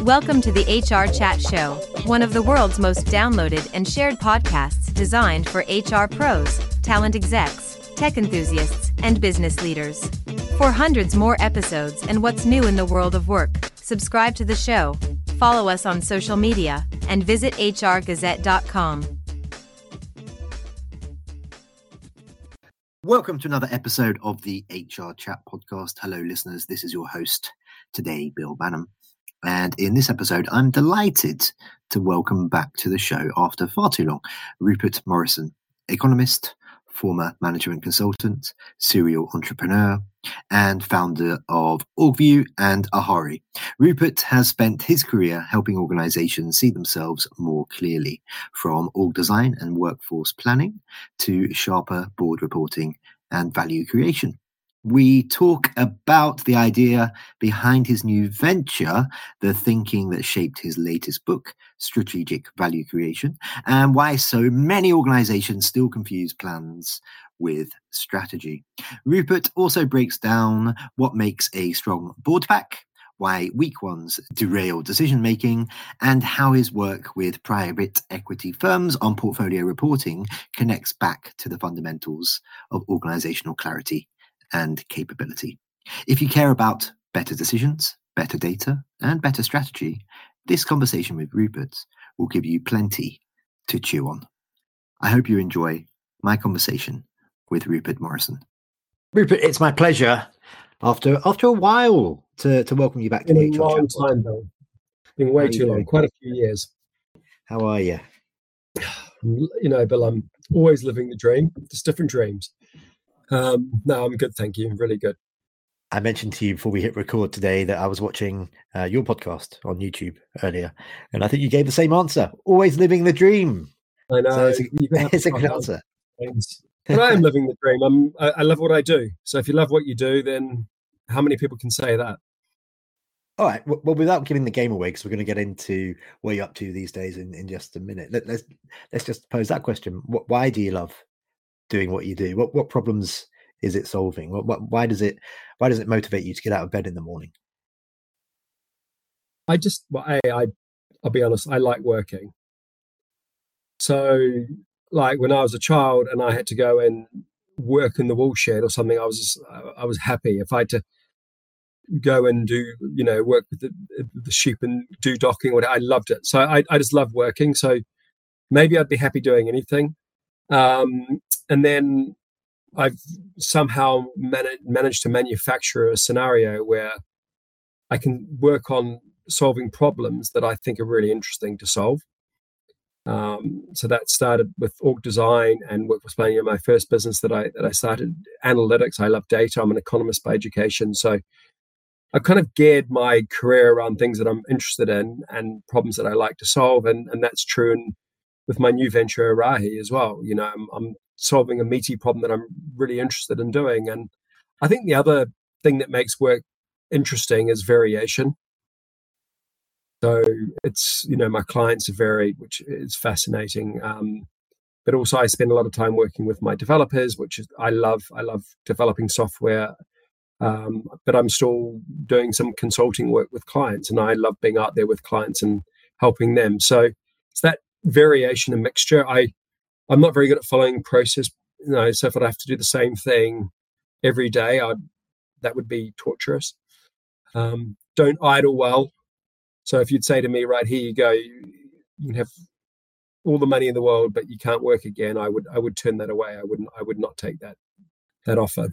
Welcome to the HR Chat Show, one of the world's most downloaded and shared podcasts designed for HR pros, talent execs, tech enthusiasts, and business leaders. For hundreds more episodes and what's new in the world of work, subscribe to the show, follow us on social media, and visit hrgazette.com. Welcome to another episode of the HR Chat podcast. Hello, listeners. This is your host today, Bill Banham. And in this episode, I'm delighted to welcome back to the show after far too long, Rupert Morrison, economist, former management consultant, serial entrepreneur, and founder of Orgview and Ahari. Rupert has spent his career helping organizations see themselves more clearly, from org design and workforce planning to sharper board reporting and value creation. We talk about the idea behind his new venture, the thinking that shaped his latest book, Strategic Value Creation, and why so many organizations still confuse plans with strategy. Rupert also breaks down what makes a strong board pack, why weak ones derail decision-making, and how his work with private equity firms on portfolio reporting connects back to the fundamentals of organizational clarity and capability. If you care about better decisions, better data, and better strategy, this conversation with Rupert will give you plenty to chew on. I hope you enjoy my conversation with Rupert Morrison. Rupert, it's my pleasure after a while to welcome you back to the HR Chat. A long time, Bill. Been way too long, quite a few years. How are you? You know, Bill, I'm always living the dream, just different dreams. No, I'm good, thank you. Really good. I mentioned to you before we hit record today that I was watching your podcast on YouTube earlier, and I think you gave the same answer. Always living the dream. I know. So it's a good answer. But I am living the dream. I love what I do. So if you love what you do, then how many people can say that? All right. Well, without giving the game away, because we're going to get into what you're up to these days in just a minute. Let's just pose that question. Why do you love doing what you do? What problems is it solving? Why does it motivate you to get out of bed in the morning? I'll be honest, I like working. So like when I was a child and I had to go and work in the wool shed or something, I was happy. If I had to go and do, work with the sheep and do docking, I loved it. So I just love working. So maybe I'd be happy doing anything. And then I've somehow managed to manufacture a scenario where I can work on solving problems that I think are really interesting to solve. So that started with org design and workforce planning in my first business that I started. Analytics. I love data. I'm an economist by education. So I've kind of geared my career around things that I'm interested in and problems that I like to solve. And that's true with my new venture, Ahari, as well. I'm solving a meaty problem that I'm really interested in doing. And I think the other thing that makes work interesting is variation. So it's, my clients are varied, which is fascinating. But also I spend a lot of time working with my developers, which is, I love developing software. But I'm still doing some consulting work with clients, and I love being out there with clients and helping them. So it's that variation and mixture. I'm not very good at following process, so if I'd have to do the same thing every day, that would be torturous. Don't idle well. So if you'd say to me, right, here you go, you can have all the money in the world, but you can't work again, I would turn that away. I would not take that offer.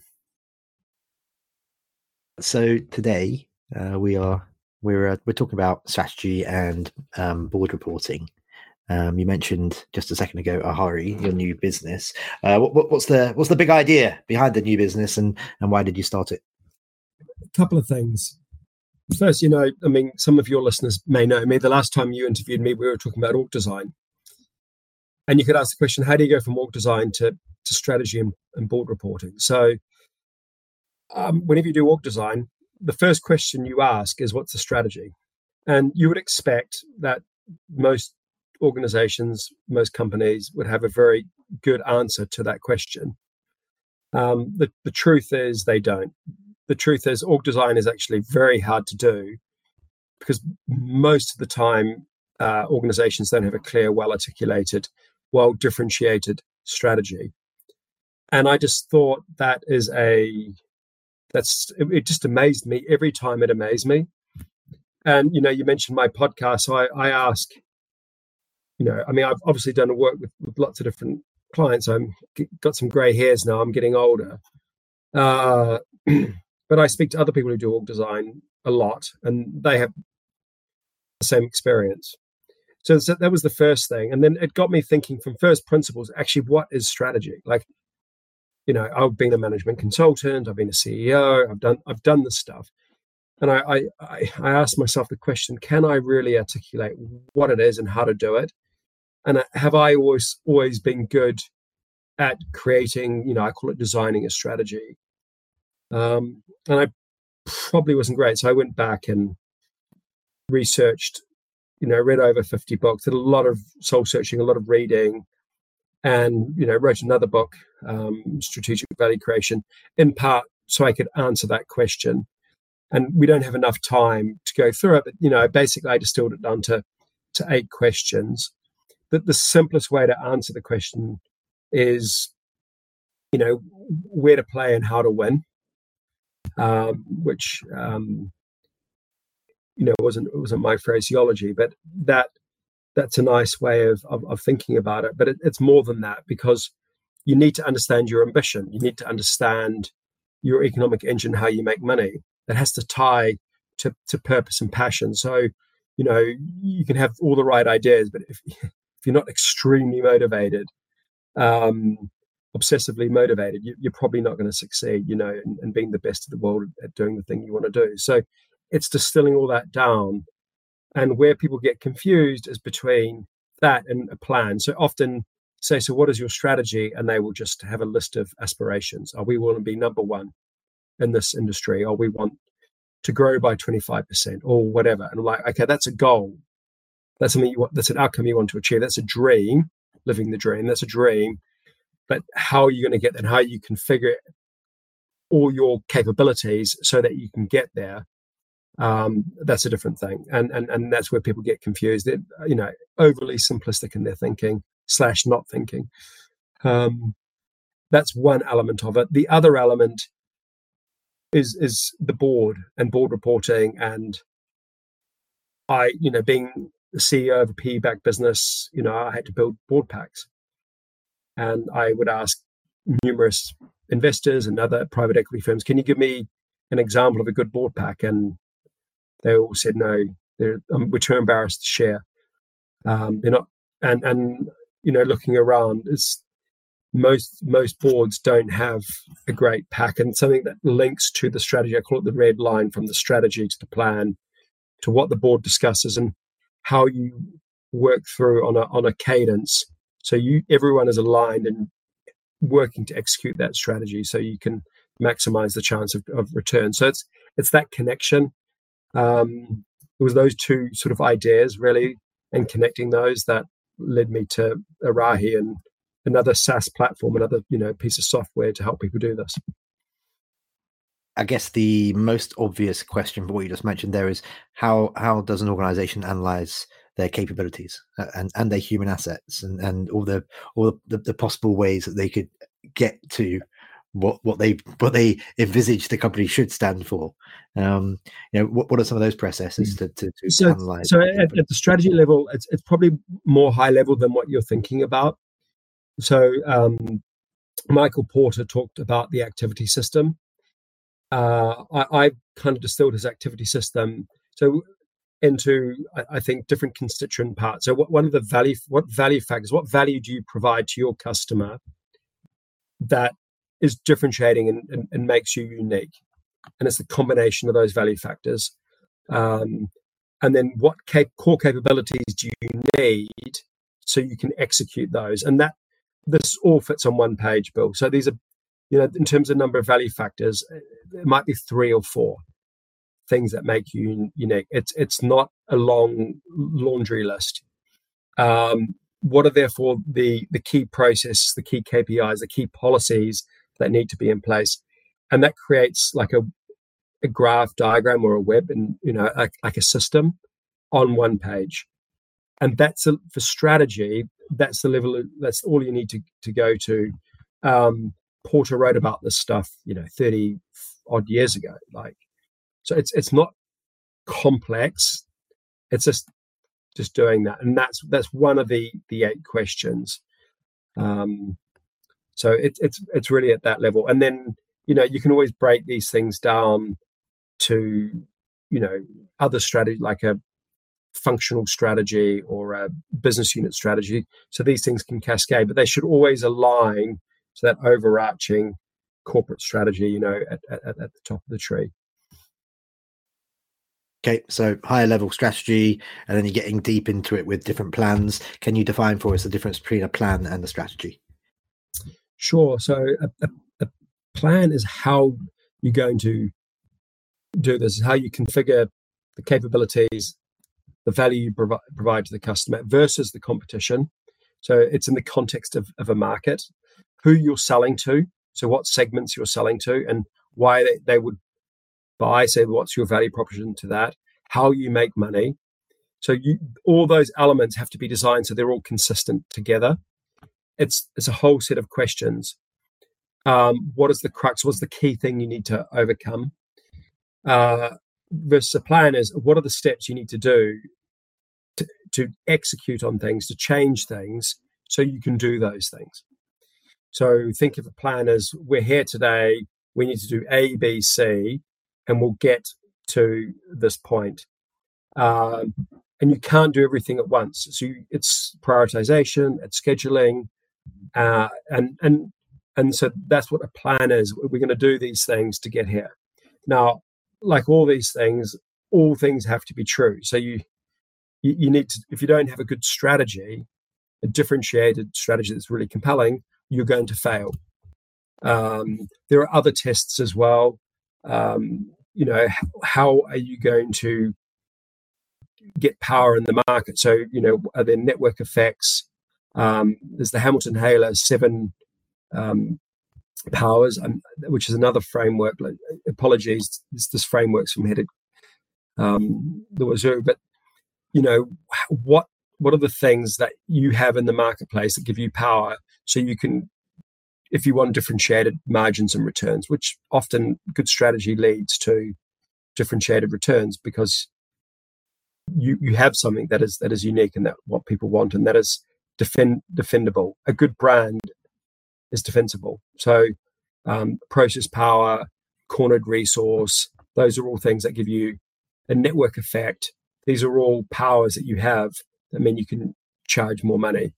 So today we're talking about strategy and board reporting. You mentioned just a second ago, Ahari, your new business. What's the big idea behind the new business, and why did you start it? A couple of things. First, some of your listeners may know me. The last time you interviewed me, we were talking about org design, and you could ask the question: how do you go from org design to strategy and board reporting? So, whenever you do org design, the first question you ask is, "What's the strategy?" And you would expect that most organizations, most companies would have a very good answer to that question. The truth is they don't. The truth is org design is actually very hard to do because most of the time organizations don't have a clear, well-articulated, well-differentiated strategy. And I just thought it just amazed me every time. It amazed me. And, you mentioned my podcast. So I ask, I've obviously done work with lots of different clients. I'm got some gray hairs now. I'm getting older. But I speak to other people who do org design a lot, and they have the same experience. So that was the first thing. And then it got me thinking from first principles, actually, what is strategy? Like, I've been a management consultant, I've been a CEO, I've done this stuff. And I asked myself the question, can I really articulate what it is and how to do it? And have I always been good at creating, I call it designing a strategy. And I probably wasn't great. So I went back and researched, read over 50 books, did a lot of soul searching, a lot of reading, and, wrote another book, Strategic Value Creation, in part so I could answer that question. And we don't have enough time to go through it, but, basically I distilled it down to 8 questions. But the simplest way to answer the question is, where to play and how to win, which, wasn't my phraseology, but that's a nice way of thinking about it. But it's more than that, because you need to understand your ambition. You need to understand your economic engine, how you make money. It has to tie to purpose and passion. So, you can have all the right ideas, but if you're not extremely motivated, obsessively motivated, you're probably not going to succeed, in being the best in the world at doing the thing you want to do. So it's distilling all that down. And where people get confused is between that and a plan. So often say, so what is your strategy? And they will just have a list of aspirations. Oh, we want to be number one in this industry, or we want to grow by 25%, or whatever. And I'm like, okay, that's a goal. That's something you want, that's an outcome you want to achieve. That's a dream, living the dream. That's a dream. But how are you going to get there, and how you configure all your capabilities so that you can get there? That's a different thing. And that's where people get confused. They're, overly simplistic in their thinking / not thinking. That's one element of it. The other element is the board and board reporting. And I, being the CEO of a PE-backed business, I had to build board packs. And I would ask numerous investors and other private equity firms, can you give me an example of a good board pack? And they all said no. We're too embarrassed to share. They're not. And looking around, is most boards don't have a great pack, and something that links to the strategy. I call it the red line, from the strategy to the plan to what the board discusses and how you work through on a cadence. So everyone is aligned and working to execute that strategy, so you can maximize the chance of return. So it's that connection. It was those two sort of ideas really, and connecting those, that led me to Arahi and another SaaS platform, another piece of software to help people do this. I guess the most obvious question for what you just mentioned there is how does an organization analyze their capabilities and their human assets and all the possible ways that they could get to what they envisage the company should stand for. What are some of those processes to analyze? So at the strategy level, it's probably more high level than what you're thinking about. So Michael Porter talked about the activity system. I kind of distilled his activity system into, I think, different constituent parts. So what value factors, what value do you provide to your customer that is differentiating and makes you unique? And it's the combination of those value factors. And then what core capabilities do you need so you can execute those? And this all fits on one page, Bill. So these are, in terms of number of value factors, it might be 3 or 4 things that make you unique. It's not a long laundry list. What are therefore the key processes, the key KPIs, the key policies that need to be in place? And that creates like a graph diagram or a web, and like a system on one page. And that's for strategy. That's the level. That's all you need to go to. Porter wrote about this stuff, 30 odd years ago. So it's not complex. It's just doing that, and that's one of the 8 questions. So it's really at that level, and then you can always break these things down to other strategy, like a functional strategy or a business unit strategy. So these things can cascade, but they should always align to that overarching corporate strategy, at the top of the tree. Okay, so higher level strategy, and then you're getting deep into it with different plans. Can you define for us the difference between a plan and a strategy? Sure. So a plan is how you're going to do this, how you configure the capabilities, the value you provide to the customer versus the competition. So it's in the context of a market, who you're selling to, so what segments you're selling to, and why they would buy. So what's your value proposition to that, how you make money. So all those elements have to be designed so they're all consistent together. It's a whole set of questions. What is the crux? What's the key thing you need to overcome? Versus a plan is, what are the steps you need to do to execute on things, to change things, so you can do those things. So think of a plan as, we're here today, we need to do A, B, C, and we'll get to this point. And you can't do everything at once. So it's prioritization, it's scheduling, and so that's what a plan is. We're going to do these things to get here. Now, like all these things, all things have to be true. So you need to, if you don't have a good strategy, a differentiated strategy that's really compelling, you're going to fail. There are other tests as well. How are you going to get power in the market? So, are there network effects? There's the Hamilton-Haler 7 powers, which is another framework. Apologies, this framework's from Headed the Wazoo, but what are the things that you have in the marketplace that give you power, so you can, if you want differentiated margins and returns, which often good strategy leads to differentiated returns, because you have something that is unique and that what people want, and that is defendable. A good brand is defensible. So process power, cornered resource, those are all things that give you a network effect. These are all powers that you have that mean you can charge more money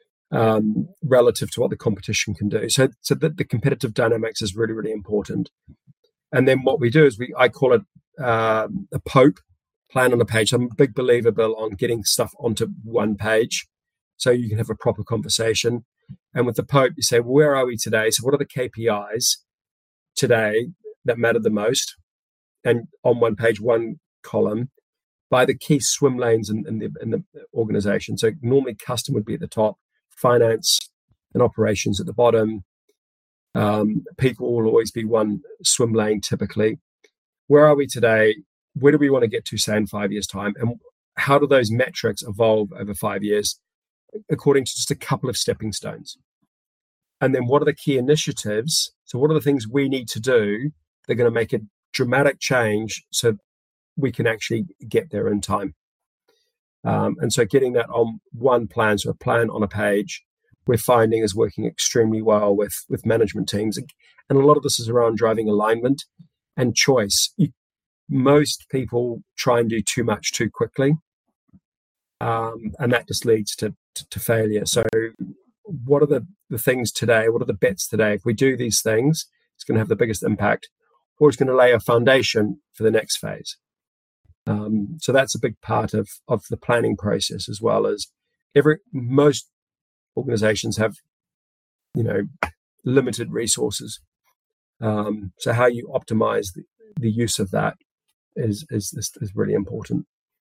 relative to what the competition can do. So the competitive dynamics is really, really important. And then what we do is I call it a POPE, plan on a page. I'm a big believer, Bill, on getting stuff onto one page so you can have a proper conversation. And with the POPE, you say, well, where are we today? So what are the KPIs today that matter the most? And on one page, one column, by the key swim lanes in the organization. So normally custom would be at the top, finance and operations at the bottom. People will always be one swim lane typically. Where are we today? Where do we want to get to, say, in 5 years' time? And how do those metrics evolve over 5 years according to just a couple of stepping stones? And then what are the key initiatives? So what are the things we need to do that are going to make a dramatic change so we can actually get there in time? And so getting that on one plan, so a plan on a page, we're finding is working extremely well with management teams. And a lot of this is around driving alignment and choice. Most people try and do too much too quickly, and that just leads to failure. So what are the things today? What are the bets today? If we do these things, it's going to have the biggest impact, or it's going to lay a foundation for the next phase. So that's a big part of the planning process, as well as most organizations have, limited resources. So how you optimize the use of that is really important.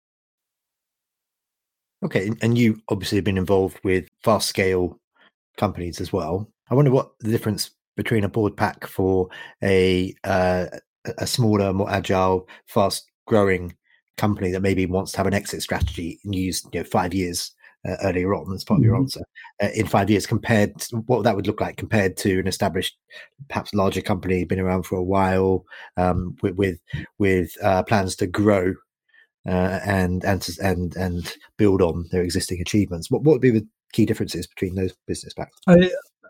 Okay, and you obviously have been involved with fast scale companies as well. I wonder what the difference between a board pack for a a smaller, more agile, fast growing company that maybe wants to have an exit strategy and use 5 years earlier on as part of your answer, in 5 years, compared to what that would look like compared to an established, perhaps larger company, been around for a while, with plans to grow and build on their existing achievements. What would be the key differences between those business backgrounds?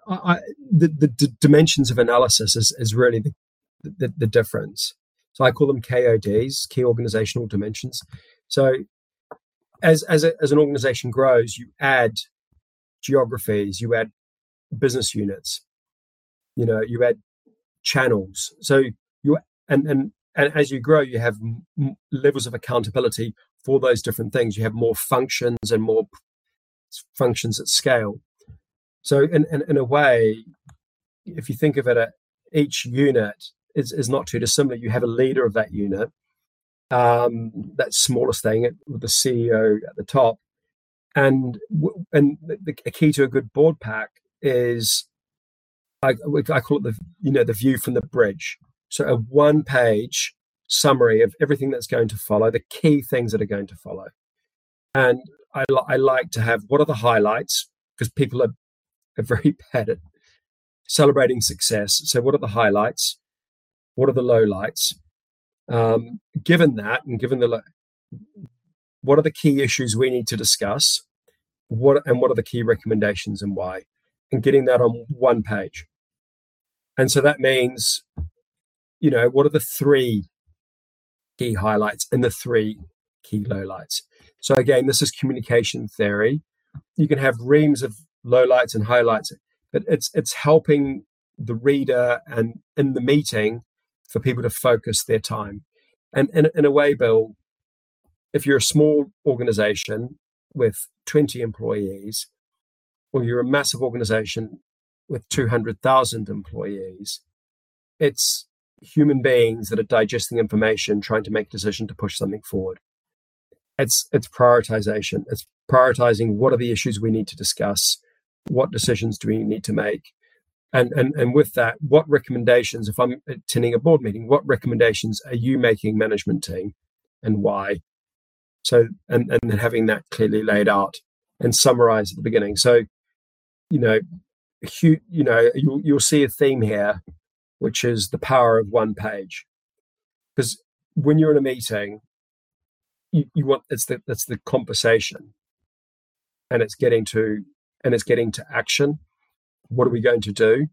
The dimensions of analysis is really the difference. So I call them KODs, key organizational dimensions. So as an organization grows, you add geographies, you add business units, you add channels. So and as you grow, you have levels of accountability for those different things. You have more functions and more functions at scale. So in a way, if you think of it, each unit is not too dissimilar. You have a leader of that unit, that smallest thing with the CEO at the top. And a key to a good board pack is, I call it the view from the bridge. So a 1-page summary of everything that's going to follow, the key things that are going to follow. And I like to have, what are the highlights? Because people are very bad at celebrating success. So what are the highlights? What are the lowlights? Given that, and given what are the key issues we need to discuss? What are the key recommendations and why? And getting that on 1 page. And so that means, what are the 3 key highlights and the 3 key lowlights? So again, this is communication theory. You can have reams of lowlights and highlights, but it's helping the reader and in the meeting for people to focus their time. And in a way, Bill, if you're a small organization with 20 employees, or you're a massive organization with 200,000 employees, it's human beings that are digesting information, trying to make a decision to push something forward. It's prioritization. It's prioritizing what are the issues we need to discuss, what decisions do we need to make, and with that, what recommendations, if I'm attending a board meeting, what recommendations are you making, management team, and why? So and then having that clearly laid out and summarized at the beginning. So you'll see a theme here, which is the power of 1 page. Because when you're in a meeting, you want that's the conversation, and it's getting to action. What are we going to do?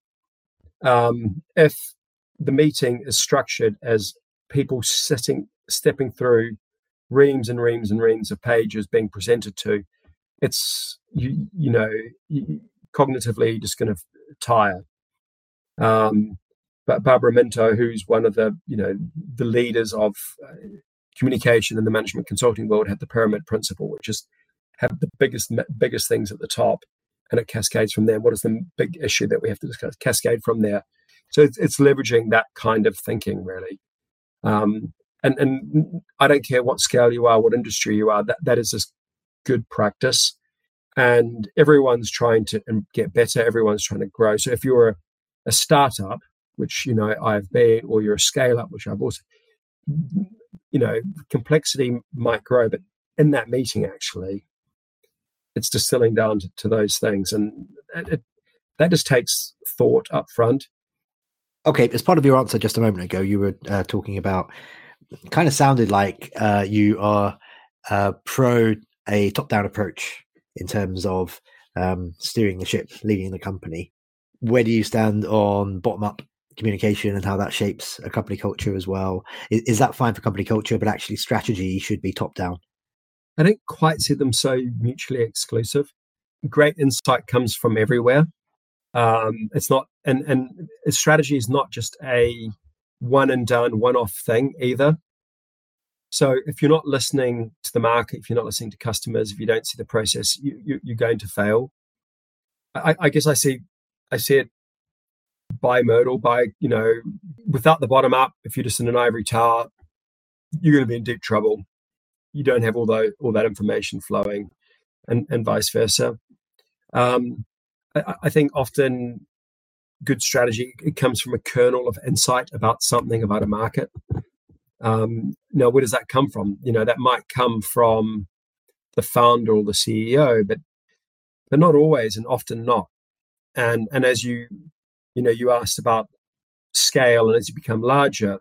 If the meeting is structured as people stepping through reams and reams and reams of pages being presented to, it's cognitively just going to tire. But Barbara Minto, who's one of the leaders of communication in the management consulting world, had the pyramid principle, which is have the biggest things at the top, and it cascades from there. What is the big issue that we have to discuss? Cascade from there. So it's leveraging that kind of thinking, really. And I don't care what scale you are, what industry you are, that is just good practice. And everyone's trying to get better. Everyone's trying to grow. So if you're a startup, which I've been, or you're a scale up, which I've also, complexity might grow, but in that meeting, actually, it's distilling down to those things, and that just takes thought up front. Okay, as part of your answer just a moment ago, you were talking about, kind of sounded like you are pro a top-down approach in terms of steering the ship, leading the company. Where do you stand on bottom-up communication and how that shapes a company culture as well? Is that fine for company culture, but actually strategy should be top-down? I don't quite see them so mutually exclusive. Great insight comes from everywhere. It's not, and strategy is not just a one and done, one-off thing either. So if you're not listening to the market, if you're not listening to customers, if you don't see the process, you're going to fail. I guess I see it bimodal, without the bottom up. If you're just in an ivory tower, you're going to be in deep trouble. You don't have all that information flowing, and vice versa. I think often good strategy, it comes from a kernel of insight about something, about a market. Now, where does that come from? That might come from the founder or the CEO, but not always, and often not. And as you asked about scale, and as you become larger,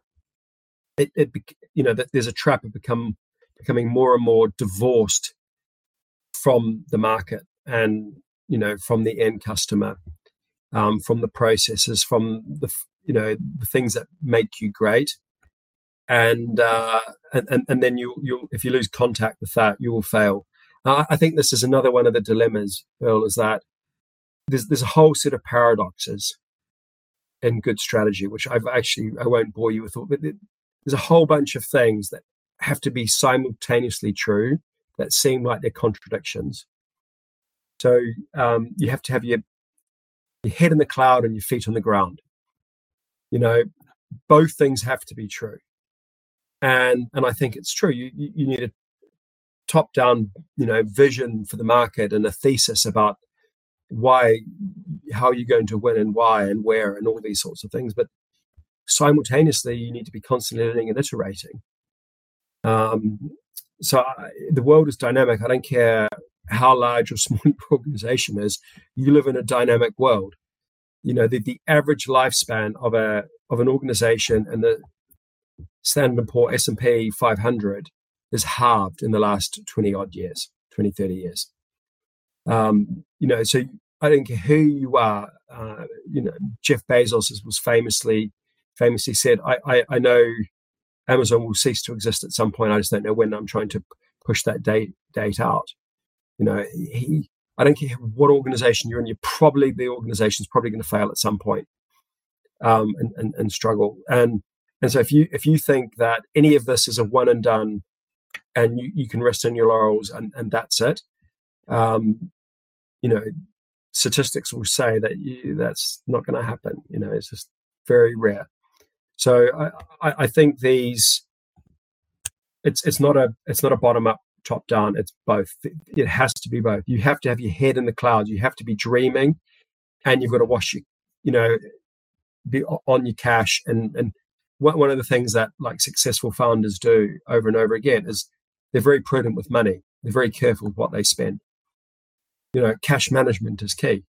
that there's a trap of becoming more and more divorced from the market, and from the end customer, from the processes, from the things that make you great, and then you if you lose contact with that, you will fail. I think this is another one of the dilemmas, Bill, is that there's a whole set of paradoxes in good strategy, which I won't bore you with, but there's a whole bunch of things that have to be simultaneously true that seem like they're contradictions. So you have to have your head in the cloud and your feet on the ground. Both things have to be true. And I think it's true. You need a top-down, vision for the market and a thesis about how you're going to win and why and where and all these sorts of things. But simultaneously, you need to be constantly learning and iterating. So the world is dynamic. I don't care how large or small your organization is. You live in a dynamic world. The average lifespan of an organization and the Standard & Poor's S&P 500 is halved in the last 20 years. So I don't care who you are. Jeff Bezos was famously said, I know Amazon will cease to exist at some point. I just don't know when. I'm trying to push that date out. I don't care what organization you're in. The organization's probably going to fail at some point, and struggle. And so if you think that any of this is a one and done, and you can rest on your laurels and that's it, statistics will say that that's not going to happen. It's just very rare. So I think it's not a bottom up, top down. It's both. It has to be both. You have to have your head in the clouds. You have to be dreaming, and you've got to be on your cash. And one of the things that successful founders do over and over again is they're very prudent with money. They're very careful with what they spend. Cash management is key.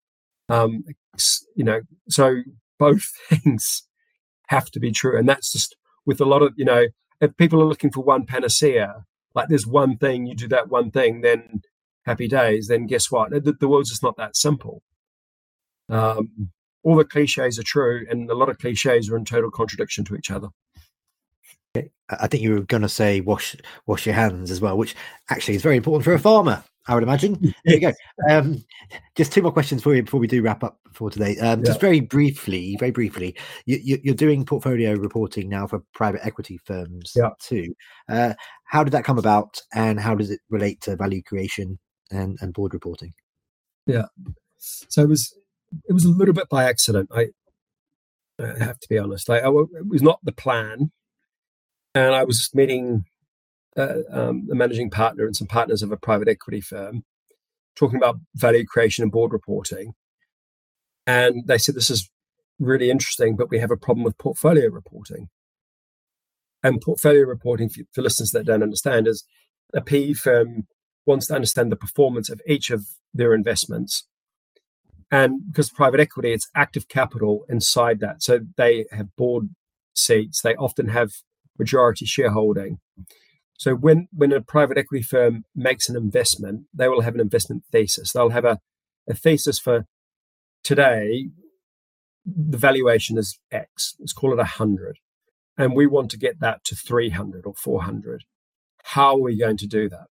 So both things have to be true. And that's just with a lot of, if people are looking for one panacea, there's one thing, you do that one thing, then happy days, then guess what? The world's just not that simple. All the cliches are true, and a lot of cliches are in total contradiction to each other. I think you were going to say wash your hands as well, which actually is very important for a farmer, I would imagine. There you go. Just two more questions for you before we do wrap up for today. Just very briefly, you're doing portfolio reporting now for private equity firms too. How did that come about, and how does it relate to value creation and board reporting? Yeah, so it was a little bit by accident. I have to be honest. It was not the plan, and I was meeting the managing partner and some partners of a private equity firm, talking about value creation and board reporting. And they said, this is really interesting, but we have a problem with portfolio reporting. And portfolio reporting, for listeners that don't understand, is a PE firm wants to understand the performance of each of their investments. And because private equity, it's active capital inside that. So they have board seats. They often have majority shareholding. So when a private equity firm makes an investment, they will have an investment thesis. They'll have a thesis for today. The valuation is X. Let's call it 100. And we want to get that to 300 or 400. How are we going to do that?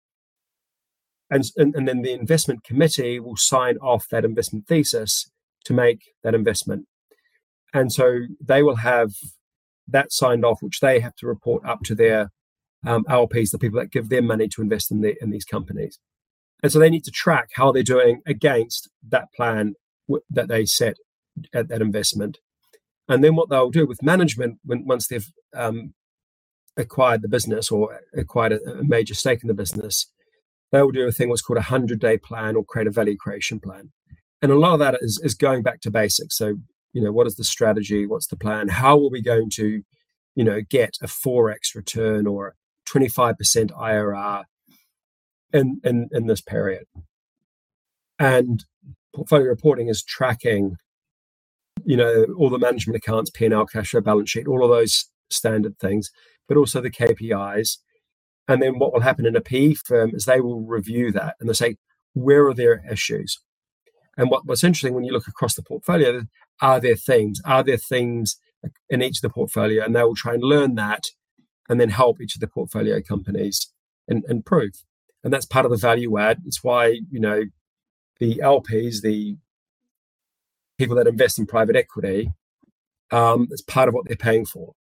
And then the investment committee will sign off that investment thesis to make that investment. And so they will have that signed off, which they have to report up to their LPs, the people that give them money to invest in these companies. And so they need to track how they're doing against that plan that they set at that investment. And then what they'll do with management, once they've acquired the business or acquired a major stake in the business, they will do a thing what's called a 100-day plan or create a value creation plan. And a lot of that is going back to basics. So, what is the strategy? What's the plan? How are we going to, get a 4x return or a 25% IRR in this period? And portfolio reporting is tracking, all the management accounts, P&L, cash flow, balance sheet, all of those standard things, but also the KPIs. And then what will happen in a PE firm is they will review that and they'll say, where are their issues? And what's interesting when you look across the portfolio, are there things in each of the portfolio? And they will try and learn that and then help each of the portfolio companies improve. And that's part of the value add. It's why, the LPs, the people that invest in private equity, it's part of what they're paying for.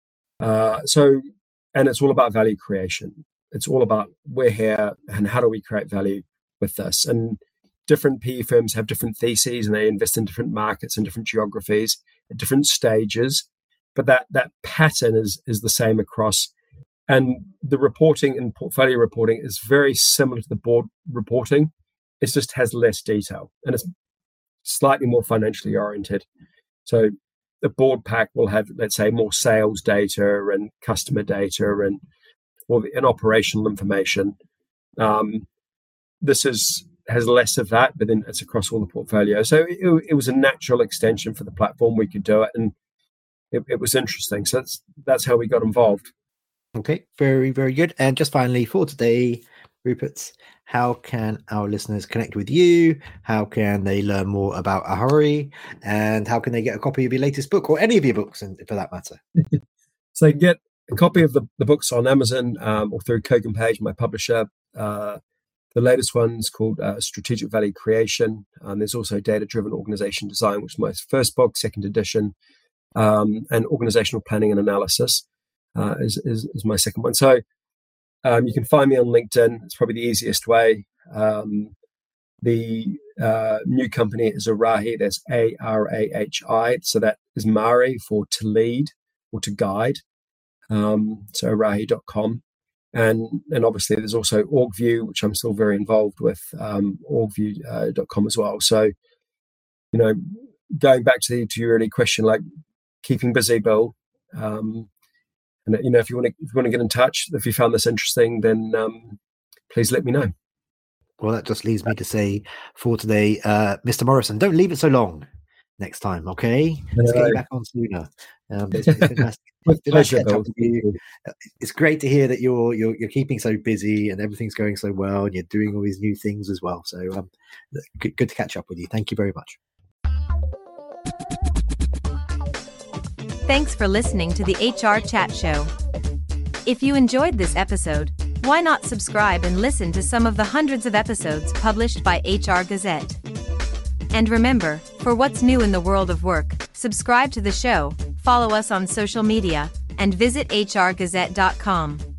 And it's all about value creation. It's all about we're here and how do we create value with this? And different PE firms have different theses and they invest in different markets and different geographies at different stages. But that pattern is the same across. And the reporting and portfolio reporting is very similar to the board reporting. It just has less detail and it's slightly more financially oriented. So the board pack will have, let's say, more sales data and customer data and operational information. This has less of that, but then it's across all the portfolio. So it was a natural extension for the platform. We could do it, and it was interesting. So that's how we got involved. Okay, very, very good. And just finally for today, Rupert, how can our listeners connect with you? How can they learn more about Ahuri? And how can they get a copy of your latest book or any of your books, for that matter? So you can get a copy of the books on Amazon or through Kogan Page, my publisher. The latest one's called Strategic Value Creation. There's also Data-Driven Organization Design, which is my first book, second edition, and Organizational Planning and Analysis is my second one. So you can find me on LinkedIn. It's probably the easiest way. The new company is Arahi. That's Arahi. So that is Mari for to lead or to guide. So arahi.com. And obviously there's also OrgView, which I'm still very involved with, orgview.com as well. So, going back to your early question, like keeping busy, Bill, and if you want to get in touch, if you found this interesting, then please let me know. Well, that just leaves me to say for today, Mr. Morrison, don't leave it so long next time, okay? Let's get you back on sooner. It's fantastic. With pleasure, Bill. It's great to hear that you're keeping so busy and everything's going so well, and you're doing all these new things as well. So good to catch up with you. Thank you very much. Thanks for listening to the HR Chat Show. If you enjoyed this episode, why not subscribe and listen to some of the hundreds of episodes published by HR Gazette? And remember, for what's new in the world of work, subscribe to the show, follow us on social media, and visit hrgazette.com.